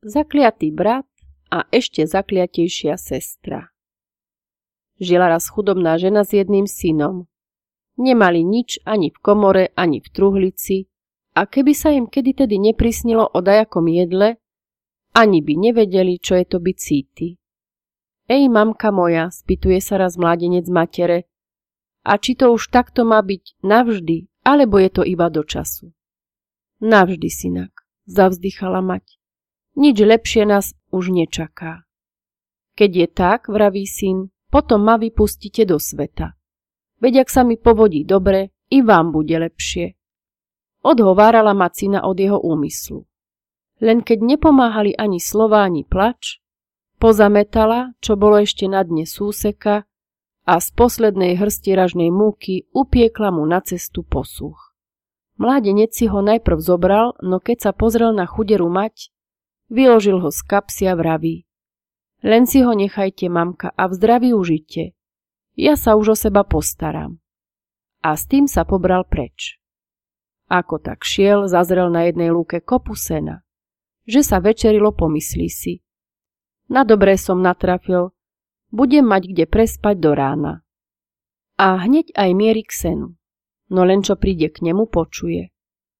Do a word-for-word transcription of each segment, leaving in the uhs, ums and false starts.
zakliatý brat a ešte zakliatejšia sestra. Žila raz chudobná žena s jedným synom. Nemali nič ani v komore, ani v truhlici a keby sa im kedytedy neprisnilo o dajakom jedle, ani by nevedeli, čo je to byť síty. Ej, mamka moja, spýtuje sa raz mládenec matere, a či to už takto má byť navždy, alebo je to iba do času? Navždy, synak, zavzdychala mať. Nič lepšie nás už nečaká. Keď je tak, vraví syn, potom ma vypustíte do sveta. Veď ak sa mi povodí dobre, i vám bude lepšie. Odhovárala mať syna od jeho úmyslu. Len keď nepomáhali ani slová, ani plač, pozametala, čo bolo ešte na dne súseka, a z poslednej hrsti ražnej múky upiekla mu na cestu posúch. Mládenec si ho najprv zobral, no keď sa pozrel na chuderú mať, vyložil ho z kapsy a vraví: Len si ho nechajte, mamka, a v zdraví užite. Ja sa už o seba postaram. A s tým sa pobral preč. Ako tak šiel, zazrel na jednej lúke kopu sena. Že sa večerilo, pomyslí si: Na dobré som natrafil, budem mať kde prespať do rána. A hneď aj mieri k senu, no len čo príde k nemu, počuje: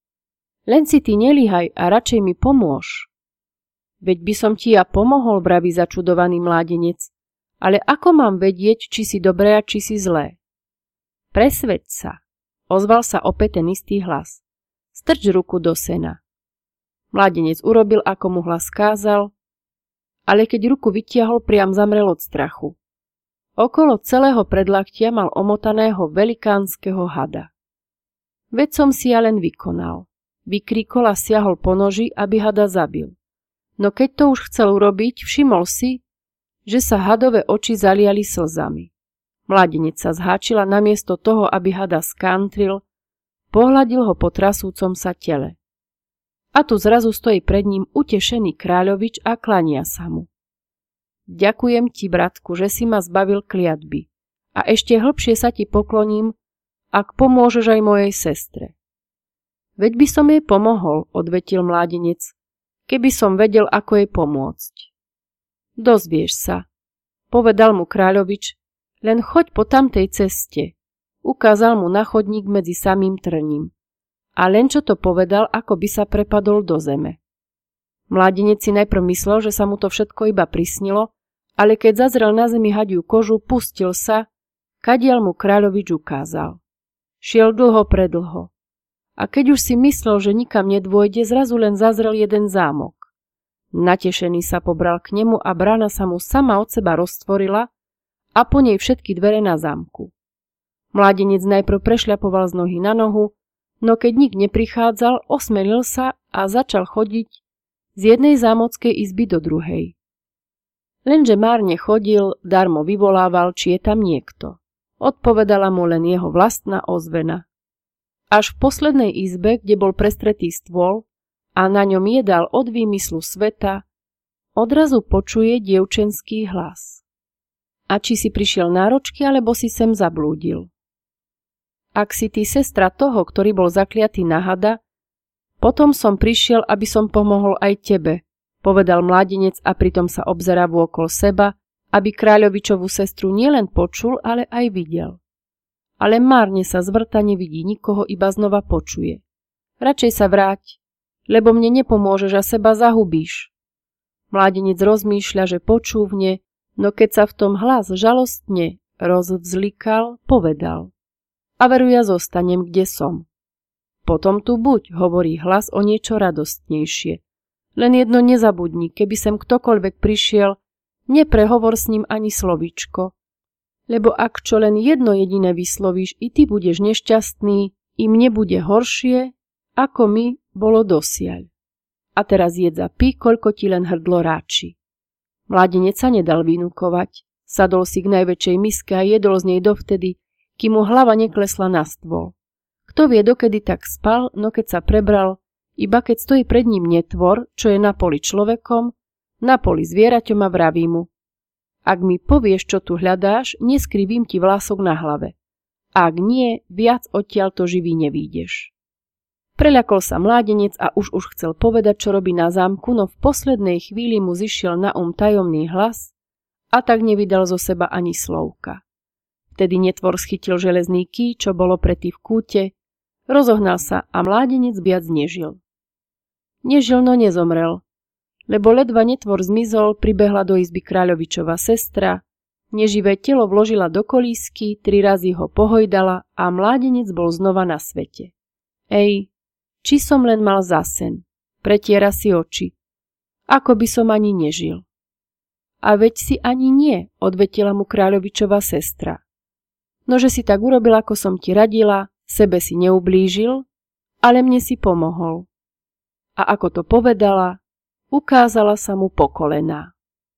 Len si ty nelíhaj a radšej mi pomôž. Veď by som ti ja pomohol, vraví začudovaný mládenec, ale ako mám vedieť, či si dobré a či si zlé? Presveď sa, ozval sa opäť ten istý hlas. Strč ruku do sena. Mládenec urobil, ako mu hlas kázal, ale keď ruku vytiahol, priam zamrel od strachu. Okolo celého predlaktia mal omotaného velikánskeho hada. Veď som si ja len vykonal. Vykríkol a siahol po noži, aby hada zabil. No keď to už chcel urobiť, všimol si, že sa hadové oči zaliali slzami. Mládenec sa zháčila namiesto toho, aby hada skántril, pohľadil ho po trasúcom sa tele. A tu zrazu stojí pred ním utešený kráľovič a klania sa mu. Ďakujem ti, bratku, že si ma zbavil kliatby. A ešte hlbšie sa ti pokloním, ak pomôžeš aj mojej sestre. Veď by som jej pomohol, odvetil mládenec, keby som vedel, ako jej pomôcť. Dozvieš sa, povedal mu kráľovič, len choď po tamtej ceste. Ukázal mu na chodník medzi samým trním. A len čo to povedal, ako by sa prepadol do zeme. Mládenec si najprv myslel, že sa mu to všetko iba prisnilo, ale keď zazrel na zemi hadiu kožu, pustil sa, kadiaľ mu kráľovič ukázal. Šiel dlho predlho. A keď už si myslel, že nikam nedôjde, zrazu len zazrel jeden zámok. Natešený sa pobral k nemu a brána sa mu sama od seba roztvorila a po nej všetky dvere na zámku. Mládenec najprv prešľapoval z nohy na nohu, no keď nik neprichádzal, osmelil sa a začal chodiť z jednej zámockej izby do druhej. Lenže márne chodil, darmo vyvolával, či je tam niekto. Odpovedala mu len jeho vlastná ozvena. Až v poslednej izbe, kde bol prestretý stôl a na ňom jedál od výmyslu sveta, odrazu počuje dievčenský hlas. A či si prišiel náročky, alebo si sem zablúdil? Ak si ty sestra toho, ktorý bol zakliatý na hada, potom som prišiel, aby som pomohol aj tebe, povedal mládenec a pritom sa obzerá vôkol seba, aby kráľovičovú sestru nielen počul, ale aj videl. Ale márne sa zvrta, nevidí nikoho, iba znova počuje. Radšej sa vráť, lebo mne nepomôžeš a seba zahubíš. Mládenec rozmýšľa, že počúvne, no keď sa v tom hlas žalostne rozvzlikal, povedal: A veru ja zostanem, kde som. Potom tu buď, hovorí hlas o niečo radostnejšie. Len jedno nezabudni, keby sem ktokoľvek prišiel, neprehovor s ním ani slovíčko. Lebo ak čo len jedno jediné vyslovíš, i ty budeš nešťastný, i mne bude horšie, ako mi bolo dosiaľ. A teraz jedz a pí, koľko ti len hrdlo ráči. Mládenec sa nedal vynúkovať, sadol si k najväčšej miske a jedol z nej dovtedy, kým mu hlava neklesla na stôl. Kto vie, dokedy tak spal, no keď sa prebral, iba keď stojí pred ním netvor, čo je na poli človekom, na poli zvieraťom a vraví mu: Ak mi povieš, čo tu hľadáš, neskrivím ti vlások na hlave. Ak nie, viac odtiaľto živý nevídeš. Preľakol sa mládenec a už už chcel povedať, čo robí na zámku, no v poslednej chvíli mu zišiel na um tajomný hlas a tak nevydal zo seba ani slovka. Vtedy netvor schytil železný ký, čo bolo pretý v kúte, rozohnal sa a mládenec viac nežil. Nežil, no nezomrel, lebo ledva netvor zmizol, pribehla do izby kráľovičova sestra, neživé telo vložila do kolísky, tri razy ho pohojdala a mládenec bol znova na svete. Ej, či som len mal za sen, pretiera si oči, ako by som ani nežil. A veď si ani nie, odvetila mu kráľovičova sestra. Nože si tak urobil, ako som ti radila, sebe si neublížil, ale mne si pomohol. A ako to povedala, ukázala sa mu po kolená.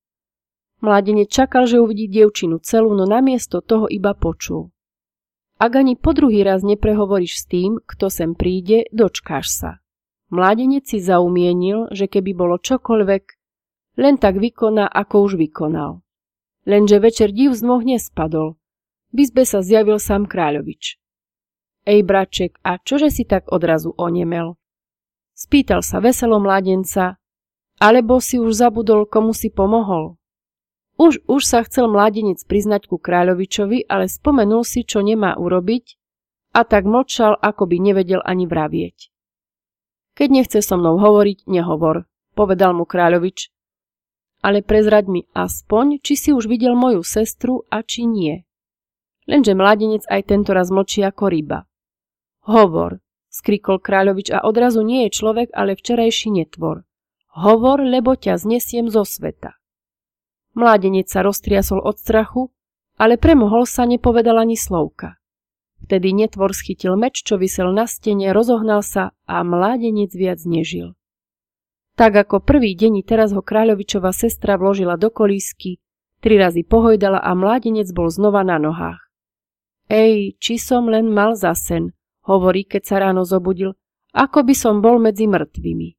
Mládenec čakal, že uvidí dievčinu celú, no namiesto toho iba počul. Ak ani po druhý raz neprehovoríš s tým, kto sem príde, dočkáš sa. Mládenec si zaumienil, že keby bolo čokoľvek, len tak vykoná, ako už vykonal. Lenže večer div z nôh nespadol. V izbe sa zjavil sám kráľovič. Ej, braček, a čože si tak odrazu onemel? Spýtal sa veselo mládenca, alebo si už zabudol, komu si pomohol? Už, už sa chcel mládenec priznať ku kráľovičovi, ale spomenul si, čo nemá urobiť, a tak mlčal, ako by nevedel ani vravieť. Keď nechce so mnou hovoriť, nehovor, povedal mu kráľovič, ale prezraď mi aspoň, či si už videl moju sestru a či nie. Lenže mládenec aj tento raz mlčí ako ryba. Hovor, skrikol kráľovič a odrazu nie je človek, ale včerajší netvor. Hovor, lebo ťa znesiem zo sveta. Mládenec sa roztriasol od strachu, ale premohol sa, nepovedal ani slovka. Vtedy netvor schytil meč, čo visel na stene, rozohnal sa a mládenec viac nežil. Tak ako prvý deň teraz ho kráľovičova sestra vložila do kolísky, tri razy pohojdala a mládenec bol znova na nohách. Ej, či som len mal za sen, hovorí, keď sa ráno zobudil, ako by som bol medzi mŕtvými.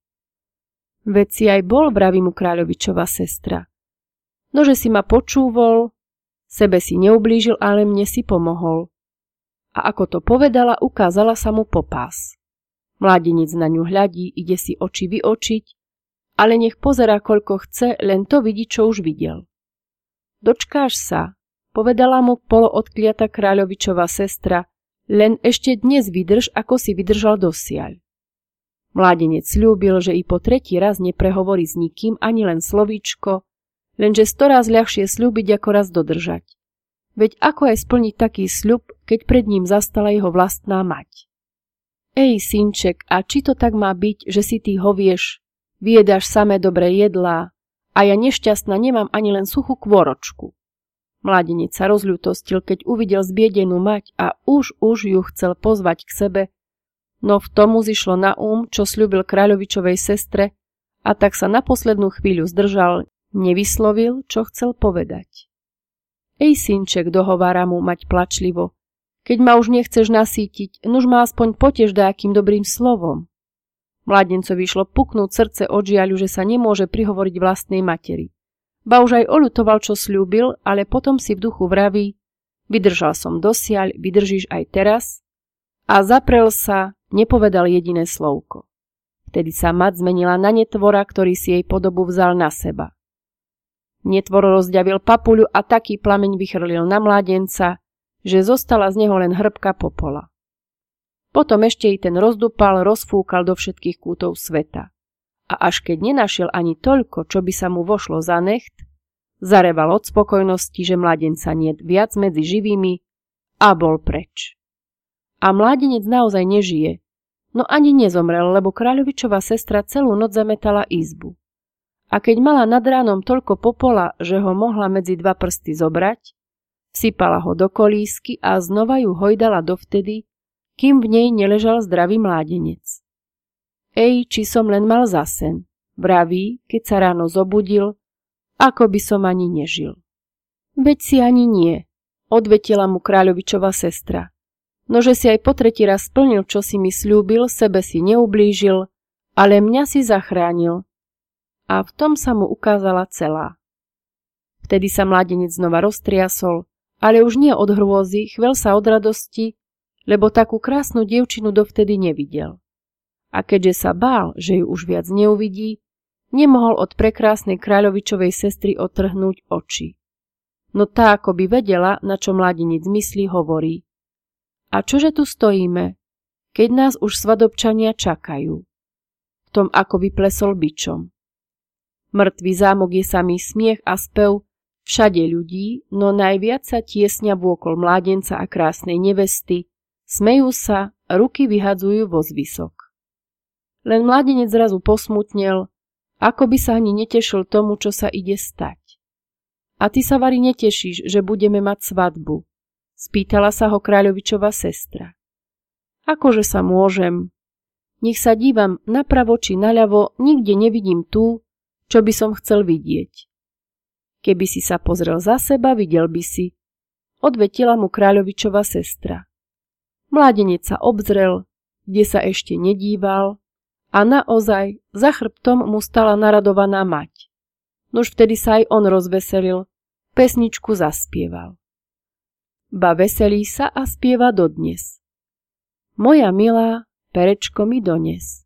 Veď si aj bol, vraví mu kráľovičova sestra. Nože si ma počúvol, sebe si neublížil, ale mne si pomohol. A ako to povedala, ukázala sa mu popás. Mládenec na ňu hľadí, ide si oči vyočiť, ale nech pozerá, koľko chce, len to vidí, čo už videl. Dočkáš sa, povedala mu poloodkliata kráľovičova sestra, len ešte dnes vydrž, ako si vydržal dosiaľ. Mládenec sľúbil, že i po tretí raz neprehovorí s nikým ani len slovíčko, lenže storaz ľahšie sľúbiť, ako raz dodržať. Veď ako aj splniť taký sľub, keď pred ním zastala jeho vlastná mať. Ej, synček, a či to tak má byť, že si ty hovieš, vyjedáš samé dobré jedlá, a ja nešťastná nemám ani len suchú kôročku. Mládenec sa rozľútostil, keď uvidel zbiedenú mať a už už ju chcel pozvať k sebe, no v tomu zišlo na um, čo sľúbil kráľovičovej sestre, a tak sa na poslednú chvíľu zdržal, nevyslovil, čo chcel povedať. Ej, synček, dohovára mu mať plačlivo, keď ma už nechceš nasýtiť, nuž ma aspoň potež dajakým dobrým slovom. Mládencovi šlo puknúť srdce od žiaľu, že sa nemôže prihovoriť vlastnej materi. Ba už aj oľutoval, čo sľúbil, ale potom si v duchu vraví, vydržal som dosiaľ, vydržíš aj teraz, a zaprel sa, nepovedal jediné slovko. Vtedy sa mat zmenila na netvora, ktorý si jej podobu vzal na seba. Netvor rozďavil papuľu a taký plameň vychrlil na mládenca, že zostala z neho len hrbka popola. Potom ešte i ten rozdupal, rozfúkal do všetkých kútov sveta. A až keď nenašiel ani toľko, čo by sa mu vošlo za necht, zareval od spokojnosti, že mládenca niet viac medzi živými a bol preč. A mládenec naozaj nežije, no ani nezomrel, lebo kráľovičova sestra celú noc zametala izbu. A keď mala nad ránom toľko popola, že ho mohla medzi dva prsty zobrať, vsypala ho do kolísky a znova ju hojdala dovtedy, kým v nej neležal zdravý mládenec. Ej, či som len mal za sen, vraví, keď sa ráno zobudil, ako by som ani nežil. Veď si ani nie, odvetila mu kráľovičova sestra. Nože si aj po tretí raz splnil, čo si mi sľúbil, sebe si neublížil, ale mňa si zachránil. A v tom sa mu ukázala celá. Vtedy sa mládenec znova roztriasol, ale už nie od hrôzy, chvel sa od radosti, lebo takú krásnu dievčinu dovtedy nevidel. A keďže sa bál, že ju už viac neuvidí, nemohol od prekrásnej kráľovičovej sestry otrhnúť oči. No tá, ako by vedela, na čo mladenec myslí, hovorí: A čože tu stojíme, keď nás už svadobčania čakajú? V tom ako by plesol bičom. Mŕtvý zámok je samý smiech a spev, všade ľudí, no najviac sa tiesňa vôkol mládenca a krásnej nevesty, smejú sa, ruky vyhadzujú vo zvysok. Len mládenec zrazu posmutnel, ako by sa ani netešil tomu, čo sa ide stať. A ty sa, Vari, netešíš, že budeme mať svadbu? Spýtala sa ho kráľovičova sestra. Akože sa môžem? Nech sa dívam napravo či naľavo, nikde nevidím tú, čo by som chcel vidieť. Keby si sa pozrel za seba, videl by si, odvetila mu kráľovičova sestra. Mládenec sa obzrel, kde sa ešte nedíval, a naozaj za chrbtom mu stala naradovaná mať. Nož vtedy sa aj on rozveselil, pesničku zaspieval. Ba veselí sa a spieva dodnes. Moja milá, perečko mi dones.